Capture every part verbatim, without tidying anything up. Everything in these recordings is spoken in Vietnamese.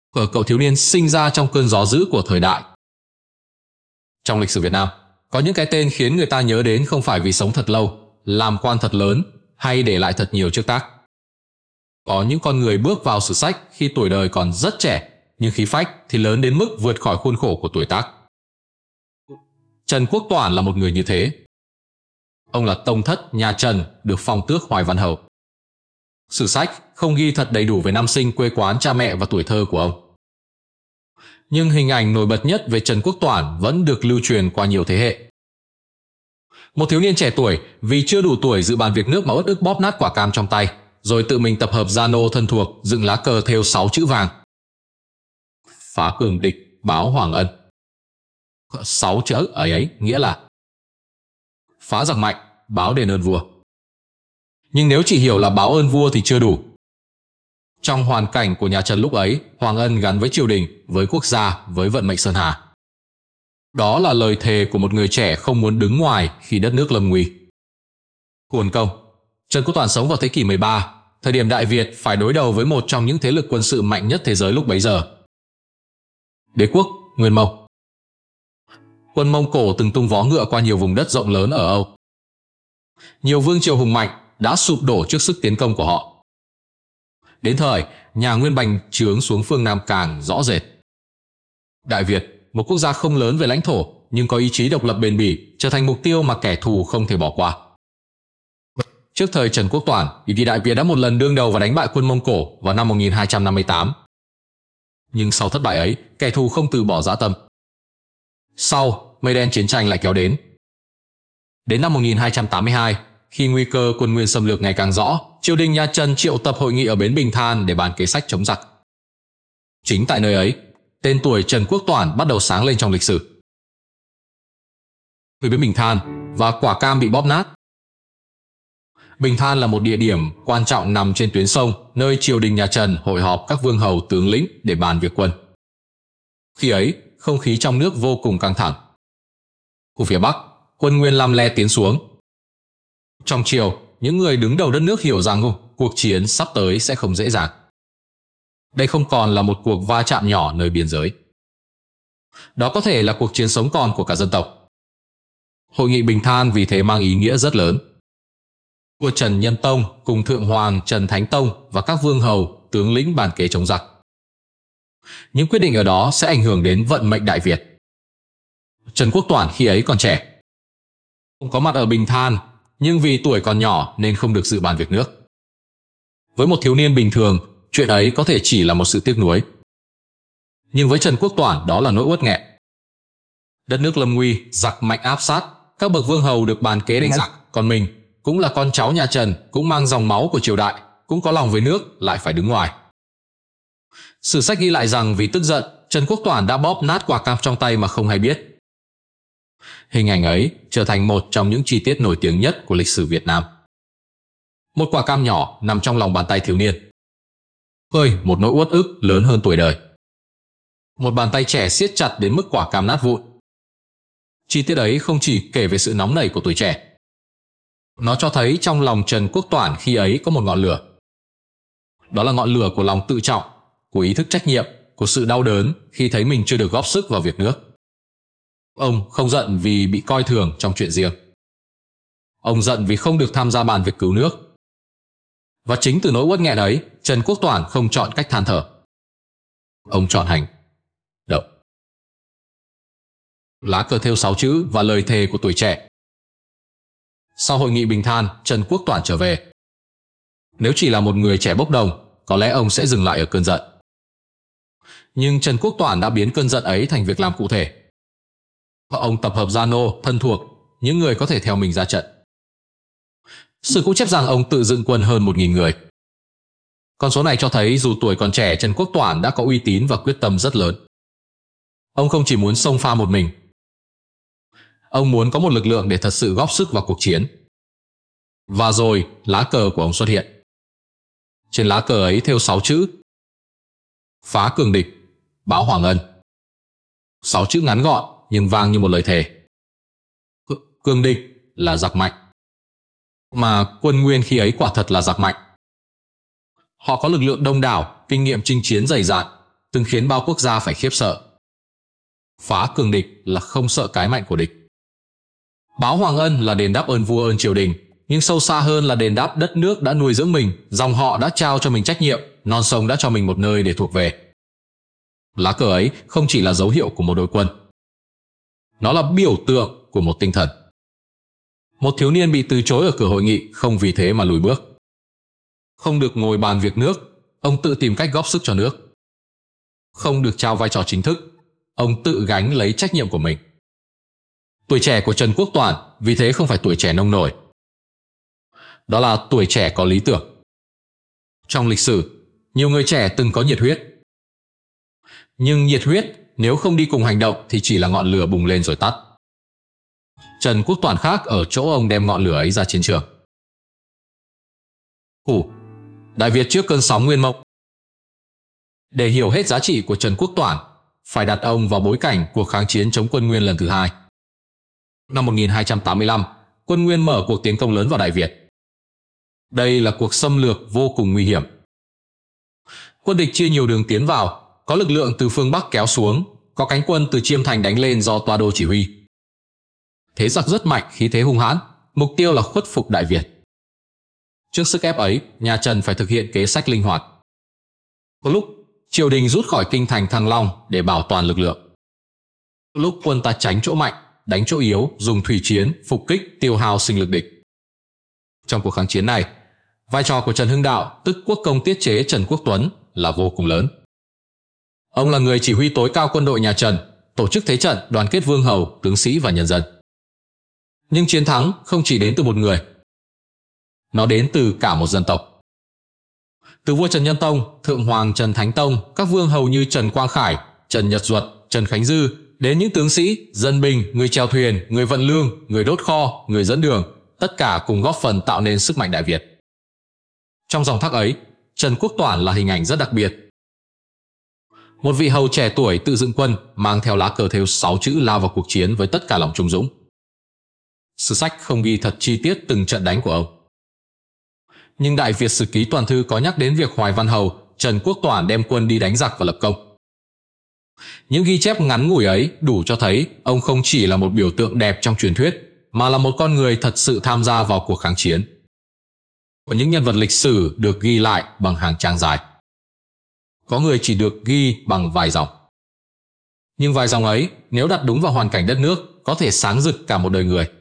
Ở cậu thiếu niên sinh ra trong cơn gió dữ của thời đại. Trong lịch sử Việt Nam, có những cái tên khiến người ta nhớ đến không phải vì sống thật lâu, làm quan thật lớn hay để lại thật nhiều trước tác. Có những con người bước vào sử sách khi tuổi đời còn rất trẻ, nhưng khí phách thì lớn đến mức vượt khỏi khuôn khổ của tuổi tác. Trần Quốc Toản là một người như thế. Ông là tông thất nhà Trần, được phong tước Hoài Văn Hầu. Sử sách không ghi thật đầy đủ về năm sinh, quê quán, cha mẹ và tuổi thơ của ông. Nhưng hình ảnh nổi bật nhất về Trần Quốc Toản vẫn được lưu truyền qua nhiều thế hệ. Một thiếu niên trẻ tuổi vì chưa đủ tuổi dự bàn việc nước mà uất ức bóp nát quả cam trong tay, rồi tự mình tập hợp gia nô thân thuộc dựng lá cờ thêu sáu chữ vàng: phá cường địch, báo hoàng ân. Sáu chữ ấy ấy nghĩa là phá giặc mạnh, báo đền ơn vua. Nhưng nếu chỉ hiểu là báo ơn vua thì chưa đủ. Trong hoàn cảnh của nhà Trần lúc ấy, hoàng ân gắn với triều đình, với quốc gia, với vận mệnh sơn hà. Đó là lời thề của một người trẻ không muốn đứng ngoài khi đất nước lâm nguy. Uổng công, Trần Quốc Toản sống vào thế kỷ mười ba, thời điểm Đại Việt phải đối đầu với một trong những thế lực quân sự mạnh nhất thế giới lúc bấy giờ: Đế quốc Nguyên Mông. Quân Mông Cổ từng tung vó ngựa qua nhiều vùng đất rộng lớn ở Âu. Nhiều vương triều hùng mạnh đã sụp đổ trước sức tiến công của họ. Đến thời, nhà Nguyên bành trướng xuống phương Nam càng rõ rệt. Đại Việt, một quốc gia không lớn về lãnh thổ nhưng có ý chí độc lập bền bỉ, trở thành mục tiêu mà kẻ thù không thể bỏ qua. Trước thời Trần Quốc Toản thì Đại Việt đã một lần đương đầu và đánh bại quân Mông Cổ vào năm một nghìn hai trăm năm mươi tám. Nhưng sau thất bại ấy, kẻ thù không từ bỏ dã tâm. Sau, mây đen chiến tranh lại kéo đến. Đến năm một nghìn hai trăm tám mươi hai, khi nguy cơ quân Nguyên xâm lược ngày càng rõ, triều đình nhà Trần triệu tập hội nghị ở bến Bình Than để bàn kế sách chống giặc. Chính tại nơi ấy, tên tuổi Trần Quốc Toản bắt đầu sáng lên trong lịch sử. Về bến Bình Than và quả cam bị bóp nát. Bình Than là một địa điểm quan trọng nằm trên tuyến sông, nơi triều đình nhà Trần hội họp các vương hầu tướng lĩnh để bàn việc quân. Khi ấy, không khí trong nước vô cùng căng thẳng. Khu phía Bắc, quân Nguyên lăm le tiến xuống. Trong triều, những người đứng đầu đất nước hiểu rằng cuộc chiến sắp tới sẽ không dễ dàng. Đây không còn là một cuộc va chạm nhỏ nơi biên giới. Đó có thể là cuộc chiến sống còn của cả dân tộc. Hội nghị Bình Than vì thế mang ý nghĩa rất lớn. Vua Trần Nhân Tông cùng Thượng Hoàng Trần Thánh Tông và các vương hầu, tướng lĩnh bàn kế chống giặc. Những quyết định ở đó sẽ ảnh hưởng đến vận mệnh Đại Việt. Trần Quốc Toản khi ấy còn trẻ, không có mặt ở Bình Than, nhưng vì tuổi còn nhỏ nên không được dự bàn việc nước. Với một thiếu niên bình thường, chuyện ấy có thể chỉ là một sự tiếc nuối. Nhưng với Trần Quốc Toản đó là nỗi uất nghẹn. Đất nước lâm nguy, giặc mạnh áp sát, các bậc vương hầu được bàn kế đánh giặc, còn mình cũng là con cháu nhà Trần, cũng mang dòng máu của triều đại, cũng có lòng với nước, lại phải đứng ngoài. Sử sách ghi lại rằng vì tức giận, Trần Quốc Toản đã bóp nát quả cam trong tay mà không hay biết. Hình ảnh ấy trở thành một trong những chi tiết nổi tiếng nhất của lịch sử Việt Nam. Một quả cam nhỏ nằm trong lòng bàn tay thiếu niên, khơi một nỗi uất ức lớn hơn tuổi đời. Một bàn tay trẻ siết chặt đến mức quả cam nát vụn. Chi tiết ấy không chỉ kể về sự nóng nảy của tuổi trẻ. Nó cho thấy trong lòng Trần Quốc Toản khi ấy có một ngọn lửa. Đó là ngọn lửa của lòng tự trọng, của ý thức trách nhiệm, của sự đau đớn khi thấy mình chưa được góp sức vào việc nước. Ông không giận vì bị coi thường trong chuyện riêng. Ông giận vì không được tham gia bàn việc cứu nước. Và chính từ nỗi uất nghẹn ấy, Trần Quốc Toản không chọn cách than thở. Ông chọn hành động. Lá cờ thêu sáu chữ và lời thề của tuổi trẻ. Sau hội nghị Bình Than, Trần Quốc Toản trở về. Nếu chỉ là một người trẻ bốc đồng, có lẽ ông sẽ dừng lại ở cơn giận. Nhưng Trần Quốc Toản đã biến cơn giận ấy thành việc làm cụ thể. Và ông tập hợp gia nô, thân thuộc, những người có thể theo mình ra trận. Sử cũng chép rằng ông tự dựng quân hơn một nghìn người. Con số này cho thấy dù tuổi còn trẻ, Trần Quốc Toản đã có uy tín và quyết tâm rất lớn. Ông không chỉ muốn xông pha một mình. Ông muốn có một lực lượng để thật sự góp sức vào cuộc chiến. Và rồi, lá cờ của ông xuất hiện. Trên lá cờ ấy thêu sáu chữ: phá cường địch, báo hoàng ân. Sáu chữ ngắn gọn nhưng vang như một lời thề. Cường địch là giặc mạnh, mà quân Nguyên khi ấy quả thật là giặc mạnh. Họ có lực lượng đông đảo, kinh nghiệm chinh chiến dày dạn, từng khiến bao quốc gia phải khiếp sợ. Phá cường địch là không sợ cái mạnh của địch. Báo Hoàng Ân là đền đáp ơn vua ơn triều đình, nhưng sâu xa hơn là đền đáp đất nước đã nuôi dưỡng mình, dòng họ đã trao cho mình trách nhiệm, non sông đã cho mình một nơi để thuộc về. Lá cờ ấy không chỉ là dấu hiệu của một đội quân. Nó là biểu tượng của một tinh thần. Một thiếu niên bị từ chối ở cửa hội nghị không vì thế mà lùi bước. Không được ngồi bàn việc nước, ông tự tìm cách góp sức cho nước. Không được trao vai trò chính thức, ông tự gánh lấy trách nhiệm của mình. Tuổi trẻ của Trần Quốc Toản vì thế không phải tuổi trẻ nông nổi. Đó là tuổi trẻ có lý tưởng. Trong lịch sử, nhiều người trẻ từng có nhiệt huyết. Nhưng nhiệt huyết nếu không đi cùng hành động thì chỉ là ngọn lửa bùng lên rồi tắt. Trần Quốc Toản khác ở chỗ ông đem ngọn lửa ấy ra chiến trường. Hủ, Đại Việt trước cơn sóng Nguyên Mông. Để hiểu hết giá trị của Trần Quốc Toản, phải đặt ông vào bối cảnh cuộc kháng chiến chống quân Nguyên lần thứ hai. Năm một nghìn hai trăm tám mươi lăm, quân Nguyên mở cuộc tiến công lớn vào Đại Việt. Đây là cuộc xâm lược vô cùng nguy hiểm. Quân địch chia nhiều đường tiến vào, có lực lượng từ phương Bắc kéo xuống, có cánh quân từ Chiêm Thành đánh lên do Toa Đô chỉ huy. Thế giặc rất mạnh, khí thế hung hãn, mục tiêu là khuất phục Đại Việt. Trước sức ép ấy, nhà Trần phải thực hiện kế sách linh hoạt. Có lúc, triều đình rút khỏi kinh thành Thăng Long để bảo toàn lực lượng. Lúc quân ta tránh chỗ mạnh, đánh chỗ yếu, dùng thủy chiến, phục kích, tiêu hao sinh lực địch. Trong cuộc kháng chiến này, vai trò của Trần Hưng Đạo, tức quốc công tiết chế Trần Quốc Tuấn, là vô cùng lớn. Ông là người chỉ huy tối cao quân đội nhà Trần, tổ chức thế trận, đoàn kết vương hầu, tướng sĩ và nhân dân. Nhưng chiến thắng không chỉ đến từ một người. Nó đến từ cả một dân tộc. Từ vua Trần Nhân Tông, thượng hoàng Trần Thánh Tông, các vương hầu như Trần Quang Khải, Trần Nhật Duật, Trần Khánh Dư, đến những tướng sĩ, dân binh, người chèo thuyền, người vận lương, người đốt kho, người dẫn đường, tất cả cùng góp phần tạo nên sức mạnh Đại Việt. Trong dòng thác ấy, Trần Quốc Toản là hình ảnh rất đặc biệt. Một vị hầu trẻ tuổi tự dựng quân, mang theo lá cờ thêu sáu chữ lao vào cuộc chiến với tất cả lòng trung dũng. Sử sách không ghi thật chi tiết từng trận đánh của ông. Nhưng Đại Việt Sử Ký Toàn Thư có nhắc đến việc Hoài Văn Hầu, Trần Quốc Toản đem quân đi đánh giặc và lập công. Những ghi chép ngắn ngủi ấy đủ cho thấy ông không chỉ là một biểu tượng đẹp trong truyền thuyết, mà là một con người thật sự tham gia vào cuộc kháng chiến. Có những nhân vật lịch sử được ghi lại bằng hàng trang dài. Có người chỉ được ghi bằng vài dòng. Nhưng vài dòng ấy, nếu đặt đúng vào hoàn cảnh đất nước, có thể sáng rực cả một đời người.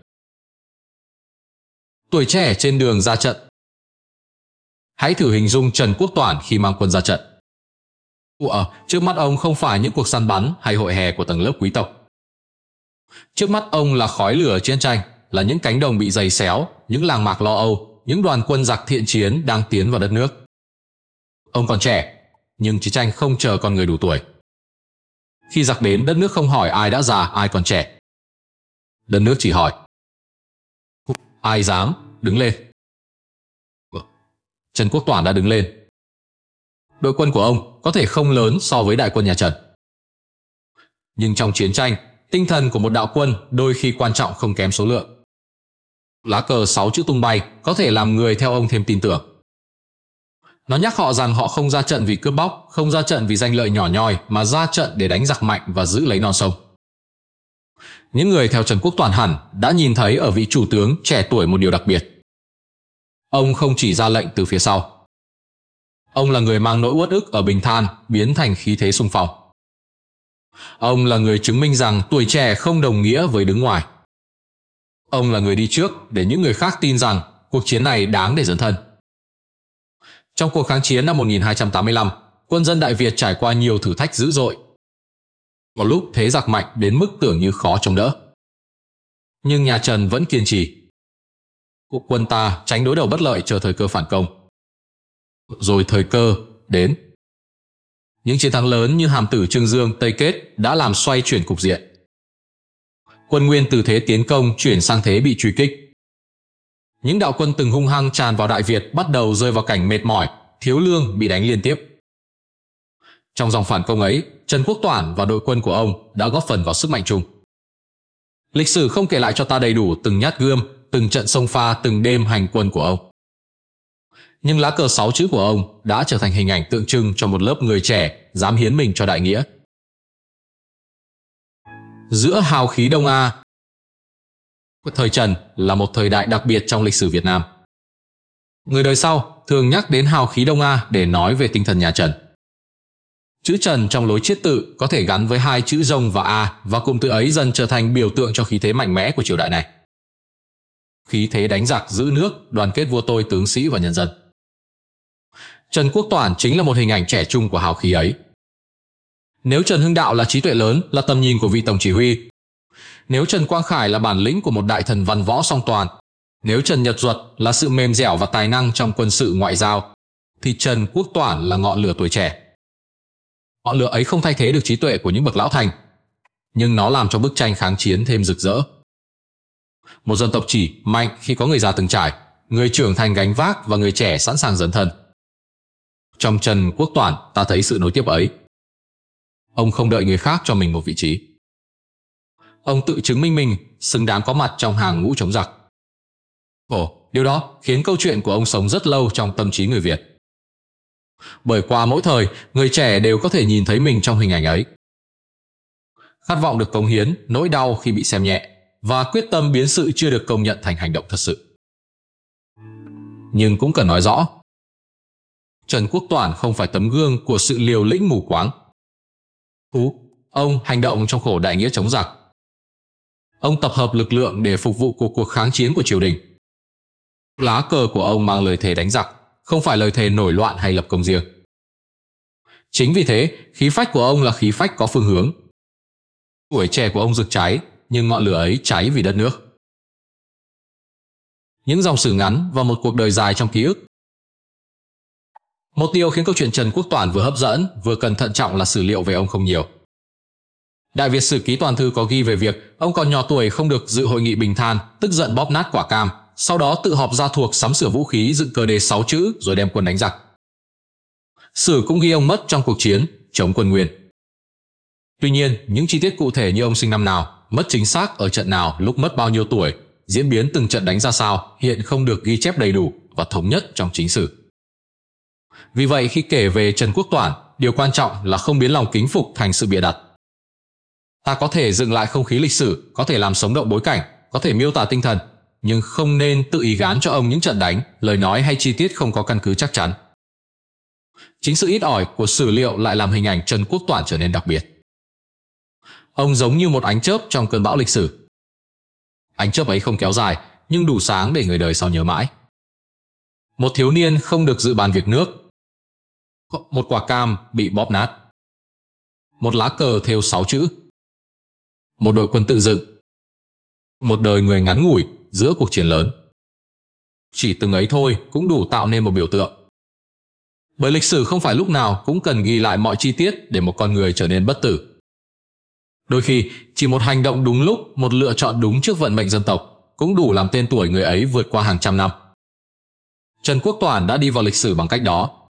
Tuổi trẻ trên đường ra trận. Hãy thử hình dung Trần Quốc Toản khi mang quân ra trận. Ủa, trước mắt ông không phải những cuộc săn bắn hay hội hè của tầng lớp quý tộc. Trước mắt ông là khói lửa chiến tranh, là những cánh đồng bị giày xéo, những làng mạc lo âu, những đoàn quân giặc thiện chiến đang tiến vào đất nước. Ông còn trẻ, nhưng chiến tranh không chờ con người đủ tuổi. Khi giặc đến, đất nước không hỏi ai đã già, ai còn trẻ. Đất nước chỉ hỏi: ai dám, đứng lên. Trần Quốc Toản đã đứng lên. Đội quân của ông có thể không lớn so với đại quân nhà Trần. Nhưng trong chiến tranh, tinh thần của một đạo quân đôi khi quan trọng không kém số lượng. Lá cờ sáu chữ tung bay có thể làm người theo ông thêm tin tưởng. Nó nhắc họ rằng họ không ra trận vì cướp bóc, không ra trận vì danh lợi nhỏ nhoi, mà ra trận để đánh giặc mạnh và giữ lấy non sông. Những người theo Trần Quốc Toản hẳn đã nhìn thấy ở vị chủ tướng trẻ tuổi một điều đặc biệt. Ông không chỉ ra lệnh từ phía sau. Ông là người mang nỗi uất ức ở bình than biến thành khí thế xung phong. Ông là người chứng minh rằng tuổi trẻ không đồng nghĩa với đứng ngoài. Ông là người đi trước để những người khác tin rằng cuộc chiến này đáng để dấn thân. Trong cuộc kháng chiến năm một nghìn hai trăm tám mươi lăm, quân dân Đại Việt trải qua nhiều thử thách dữ dội. Có lúc thế giặc mạnh đến mức tưởng như khó chống đỡ. Nhưng nhà Trần vẫn kiên trì. Cuộc quân ta tránh đối đầu bất lợi chờ thời cơ phản công. Rồi thời cơ đến. Những chiến thắng lớn như Hàm Tử Trương Dương Tây Kết đã làm xoay chuyển cục diện. Quân Nguyên từ thế tiến công chuyển sang thế bị truy kích. Những đạo quân từng hung hăng tràn vào Đại Việt bắt đầu rơi vào cảnh mệt mỏi, thiếu lương, bị đánh liên tiếp. Trong dòng phản công ấy, Trần Quốc Toản và đội quân của ông đã góp phần vào sức mạnh chung. Lịch sử không kể lại cho ta đầy đủ từng nhát gươm, từng trận xông pha, từng đêm hành quân của ông. Nhưng lá cờ sáu chữ của ông đã trở thành hình ảnh tượng trưng cho một lớp người trẻ dám hiến mình cho đại nghĩa. Giữa hào khí Đông A. Thời Trần là một thời đại đặc biệt trong lịch sử Việt Nam. Người đời sau thường nhắc đến hào khí Đông A để nói về tinh thần nhà Trần. Chữ Trần trong lối chiết tự có thể gắn với hai chữ Rông và A, và cụm từ ấy dần trở thành biểu tượng cho khí thế mạnh mẽ của triều đại này. Khí thế đánh giặc giữ nước, đoàn kết vua tôi, tướng sĩ và nhân dân. Trần Quốc Toản chính là một hình ảnh trẻ trung của hào khí ấy. Nếu Trần Hưng Đạo là trí tuệ lớn, là tầm nhìn của vị tổng chỉ huy, nếu Trần Quang Khải là bản lĩnh của một đại thần văn võ song toàn, nếu Trần Nhật Duật là sự mềm dẻo và tài năng trong quân sự ngoại giao, thì Trần Quốc Toản là ngọn lửa tuổi trẻ. Ngọn lửa ấy không thay thế được trí tuệ của những bậc lão thành, nhưng nó làm cho bức tranh kháng chiến thêm rực rỡ. Một dân tộc chỉ mạnh khi có người già từng trải, người trưởng thành gánh vác và người trẻ sẵn sàng dấn thân. Trong Trần Quốc Toản ta thấy sự nối tiếp ấy. Ông không đợi người khác cho mình một vị trí. Ông tự chứng minh mình xứng đáng có mặt trong hàng ngũ chống giặc. Ồ, điều đó khiến câu chuyện của ông sống rất lâu trong tâm trí người Việt. Bởi qua mỗi thời, người trẻ đều có thể nhìn thấy mình trong hình ảnh ấy. Khát vọng được cống hiến, nỗi đau khi bị xem nhẹ, và quyết tâm biến sự chưa được công nhận thành hành động thật sự. Nhưng cũng cần nói rõ, Trần Quốc Toản không phải tấm gương của sự liều lĩnh mù quáng. Phú, ông hành động trong khổ đại nghĩa chống giặc. Ông tập hợp lực lượng để phục vụ cuộc cuộc kháng chiến của triều đình. Lá cờ của ông mang lời thề đánh giặc, không phải lời thề nổi loạn hay lập công riêng. Chính vì thế, khí phách của ông là khí phách có phương hướng. Tuổi trẻ của ông rực cháy, nhưng ngọn lửa ấy cháy vì đất nước. Những dòng sử ngắn và một cuộc đời dài trong ký ức. Một điều khiến câu chuyện Trần Quốc Toản vừa hấp dẫn, vừa cần thận trọng là sử liệu về ông không nhiều. Đại Việt Sử Ký Toàn Thư có ghi về việc ông còn nhỏ tuổi không được dự hội nghị Bình Than, tức giận bóp nát quả cam, sau đó tự họp gia thuộc sắm sửa vũ khí, dựng cờ đề sáu chữ rồi đem quân đánh giặc. Sử cũng ghi ông mất trong cuộc chiến chống quân Nguyên. Tuy nhiên, những chi tiết cụ thể như ông sinh năm nào, mất chính xác ở trận nào, lúc mất bao nhiêu tuổi, diễn biến từng trận đánh ra sao hiện không được ghi chép đầy đủ và thống nhất trong chính sử. Vì vậy khi kể về Trần Quốc Toản, điều quan trọng là không biến lòng kính phục thành sự bịa đặt. Ta có thể dựng lại không khí lịch sử, có thể làm sống động bối cảnh, có thể miêu tả tinh thần, nhưng không nên tự ý gán cho ông những trận đánh, lời nói hay chi tiết không có căn cứ chắc chắn. Chính sự ít ỏi của sử liệu lại làm hình ảnh Trần Quốc Toản trở nên đặc biệt. Ông giống như một ánh chớp trong cơn bão lịch sử. Ánh chớp ấy không kéo dài, nhưng đủ sáng để người đời sau nhớ mãi. Một thiếu niên không được dự bàn việc nước. Một quả cam bị bóp nát. Một lá cờ thêu sáu chữ. Một đội quân tự dựng. Một đời người ngắn ngủi giữa cuộc chiến lớn. Chỉ từng ấy thôi cũng đủ tạo nên một biểu tượng. Bởi lịch sử không phải lúc nào cũng cần ghi lại mọi chi tiết để một con người trở nên bất tử. Đôi khi, chỉ một hành động đúng lúc, một lựa chọn đúng trước vận mệnh dân tộc cũng đủ làm tên tuổi người ấy vượt qua hàng trăm năm. Trần Quốc Toản đã đi vào lịch sử bằng cách đó.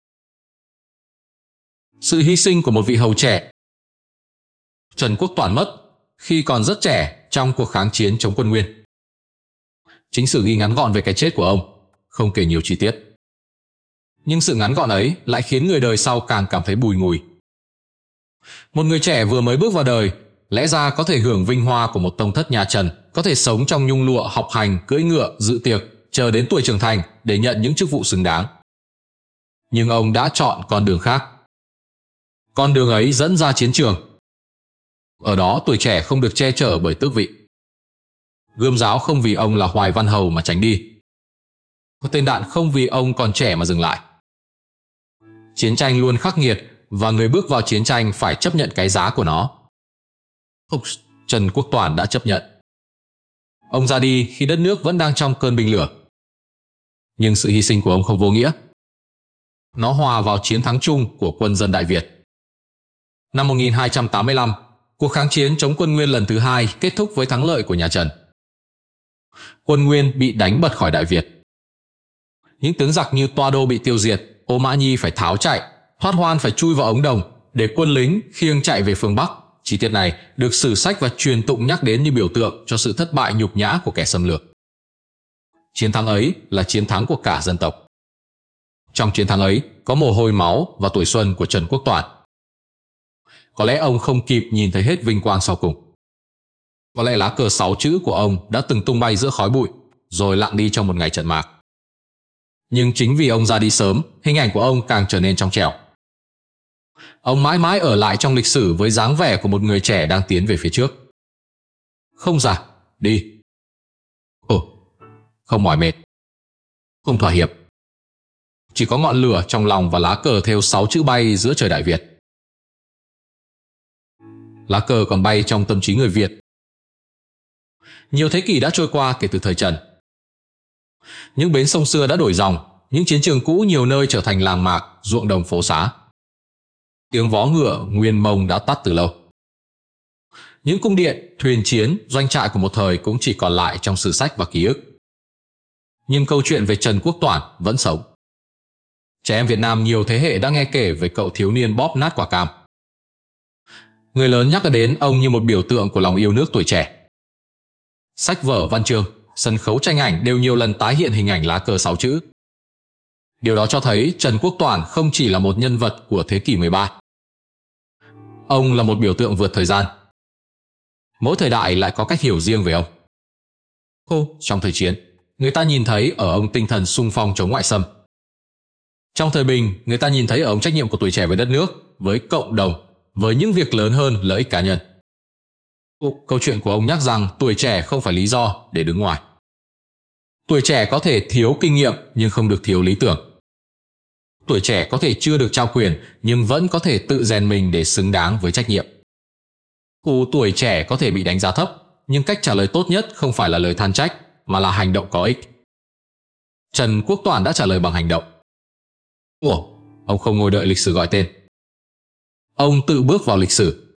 Sự hy sinh của một vị hầu trẻ. Trần Quốc Toản mất khi còn rất trẻ trong cuộc kháng chiến chống quân Nguyên. Chính sử ghi ngắn gọn về cái chết của ông, không kể nhiều chi tiết. Nhưng sự ngắn gọn ấy lại khiến người đời sau càng cảm thấy bùi ngùi. Một người trẻ vừa mới bước vào đời, lẽ ra có thể hưởng vinh hoa của một tông thất nhà Trần, có thể sống trong nhung lụa, học hành, cưỡi ngựa, dự tiệc, chờ đến tuổi trưởng thành để nhận những chức vụ xứng đáng. Nhưng ông đã chọn con đường khác. Con đường ấy dẫn ra chiến trường. Ở đó tuổi trẻ không được che chở bởi tước vị. Gươm giáo không vì ông là Hoài Văn Hầu mà tránh đi. Tên đạn không vì ông còn trẻ mà dừng lại. Chiến tranh luôn khắc nghiệt và người bước vào chiến tranh phải chấp nhận cái giá của nó. Trần Quốc Toản đã chấp nhận. Ông ra đi khi đất nước vẫn đang trong cơn binh lửa. Nhưng sự hy sinh của ông không vô nghĩa. Nó hòa vào chiến thắng chung của quân dân Đại Việt. Năm một nghìn hai trăm tám mươi lăm, cuộc kháng chiến chống quân Nguyên lần thứ hai kết thúc với thắng lợi của nhà Trần. Quân Nguyên bị đánh bật khỏi Đại Việt. Những tướng giặc như Toa Đô bị tiêu diệt, Ô Mã Nhi phải tháo chạy, Thoát Hoan phải chui vào ống đồng để quân lính khiêng chạy về phương Bắc. Chi tiết này được sử sách và truyền tụng nhắc đến như biểu tượng cho sự thất bại nhục nhã của kẻ xâm lược. Chiến thắng ấy là chiến thắng của cả dân tộc. Trong chiến thắng ấy có mồ hôi máu và tuổi xuân của Trần Quốc Toản. có lẽ ông không kịp nhìn thấy hết vinh quang sau cùng. Có lẽ lá cờ sáu chữ của ông đã từng tung bay giữa khói bụi, rồi lặng đi trong một ngày trận mạc. Nhưng chính vì ông ra đi sớm, hình ảnh của ông càng trở nên trong trẻo. Ông mãi mãi ở lại trong lịch sử với dáng vẻ của một người trẻ đang tiến về phía trước. Không già, đi. Ồ, không mỏi mệt. Không thỏa hiệp. Chỉ có ngọn lửa trong lòng và lá cờ thêu sáu chữ bay giữa trời Đại Việt. Lá cờ còn bay trong tâm trí người Việt. Nhiều thế kỷ đã trôi qua kể từ thời Trần. Những bến sông xưa đã đổi dòng, những chiến trường cũ nhiều nơi trở thành làng mạc, ruộng đồng phố xá. Tiếng vó ngựa nguyên mông đã tắt từ lâu. Những cung điện, thuyền chiến, doanh trại của một thời cũng chỉ còn lại trong sử sách và ký ức. Nhưng câu chuyện về Trần Quốc Toản vẫn sống. Trẻ em Việt Nam nhiều thế hệ đã nghe kể về cậu thiếu niên bóp nát quả cam. Người lớn nhắc đến ông như một biểu tượng của lòng yêu nước tuổi trẻ. Sách vở văn chương, sân khấu tranh ảnh đều nhiều lần tái hiện hình ảnh lá cờ sáu chữ. Điều đó cho thấy Trần Quốc Toản không chỉ là một nhân vật của thế kỷ mười ba. Ông là một biểu tượng vượt thời gian. Mỗi thời đại lại có cách hiểu riêng về ông. Ô, trong thời chiến, người ta nhìn thấy ở ông tinh thần xung phong chống ngoại xâm. Trong thời bình, người ta nhìn thấy ở ông trách nhiệm của tuổi trẻ với đất nước, với cộng đồng, với những việc lớn hơn lợi ích cá nhân. Câu chuyện của ông nhắc rằng tuổi trẻ không phải lý do để đứng ngoài. Tuổi trẻ có thể thiếu kinh nghiệm nhưng không được thiếu lý tưởng. Tuổi trẻ có thể chưa được trao quyền nhưng vẫn có thể tự rèn mình để xứng đáng với trách nhiệm. Cụ tuổi trẻ có thể bị đánh giá thấp, nhưng cách trả lời tốt nhất không phải là lời than trách mà là hành động có ích. Trần Quốc Toản đã trả lời bằng hành động. Ủa, ông không ngồi đợi lịch sử gọi tên. Ông tự bước vào lịch sử.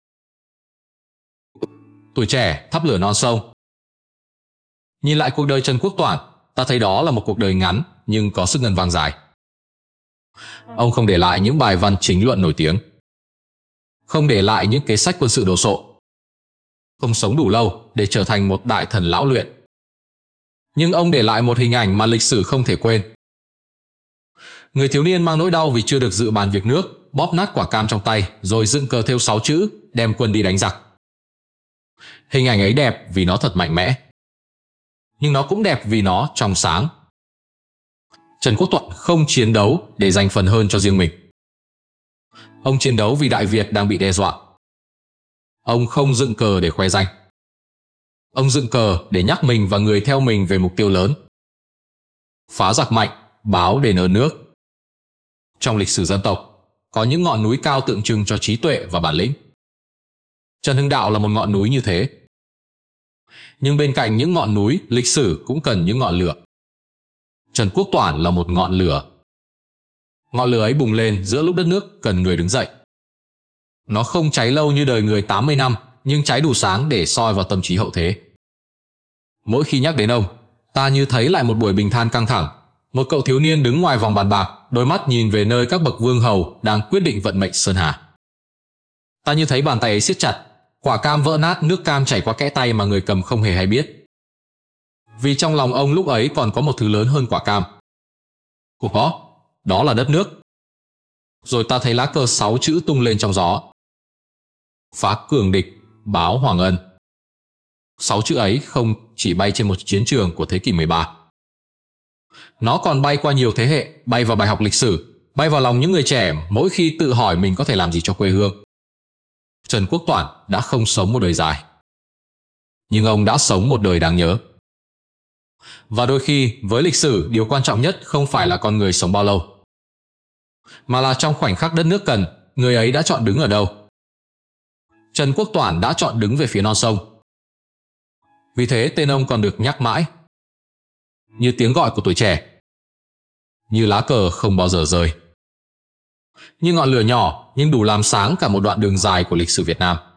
Tuổi trẻ thắp lửa non sông. Nhìn lại cuộc đời Trần Quốc Toản, ta thấy đó là một cuộc đời ngắn nhưng có sức ngân vang dài. Ông không để lại những bài văn chính luận nổi tiếng, không để lại những kế sách quân sự đồ sộ, không sống đủ lâu để trở thành một đại thần lão luyện. Nhưng ông để lại một hình ảnh mà lịch sử không thể quên. Người thiếu niên mang nỗi đau vì chưa được dự bàn việc nước, bóp nát quả cam trong tay rồi dựng cờ thêu sáu chữ, đem quân đi đánh giặc. Hình ảnh ấy đẹp vì nó thật mạnh mẽ, nhưng nó cũng đẹp vì nó trong sáng. Trần Quốc Toản không chiến đấu để giành phần hơn cho riêng mình. Ông chiến đấu vì Đại Việt đang bị đe dọa. Ông không dựng cờ để khoe danh. Ông dựng cờ để nhắc mình và người theo mình về mục tiêu lớn. Phá giặc mạnh, báo đền ơn nước. Trong lịch sử dân tộc, có những ngọn núi cao tượng trưng cho trí tuệ và bản lĩnh. Trần Hưng Đạo là một ngọn núi như thế. Nhưng bên cạnh những ngọn núi, lịch sử cũng cần những ngọn lửa. Trần Quốc Toản là một ngọn lửa. Ngọn lửa ấy bùng lên giữa lúc đất nước cần người đứng dậy. Nó không cháy lâu như đời người tám mươi năm, nhưng cháy đủ sáng để soi vào tâm trí hậu thế. Mỗi khi nhắc đến ông, ta như thấy lại một buổi bình than căng thẳng. Một cậu thiếu niên đứng ngoài vòng bàn bạc, đôi mắt nhìn về nơi các bậc vương hầu đang quyết định vận mệnh Sơn Hà. Ta như thấy bàn tay ấy siết chặt, quả cam vỡ nát, nước cam chảy qua kẽ tay mà người cầm không hề hay biết. Vì trong lòng ông lúc ấy còn có một thứ lớn hơn quả cam. Ủa, đó là đất nước. Rồi ta thấy lá cờ sáu chữ tung lên trong gió. Phá cường địch, báo hoàng ân. Sáu chữ ấy không chỉ bay trên một chiến trường của thế kỷ mười ba. Nó còn bay qua nhiều thế hệ, bay vào bài học lịch sử, bay vào lòng những người trẻ mỗi khi tự hỏi mình có thể làm gì cho quê hương. Trần Quốc Toản đã không sống một đời dài, nhưng ông đã sống một đời đáng nhớ. Và đôi khi, với lịch sử, điều quan trọng nhất không phải là con người sống bao lâu, mà là trong khoảnh khắc đất nước cần, người ấy đã chọn đứng ở đâu. Trần Quốc Toản đã chọn đứng về phía non sông. Vì thế tên ông còn được nhắc mãi, như tiếng gọi của tuổi trẻ, như lá cờ không bao giờ rơi, như ngọn lửa nhỏ nhưng đủ làm sáng cả một đoạn đường dài của lịch sử Việt Nam.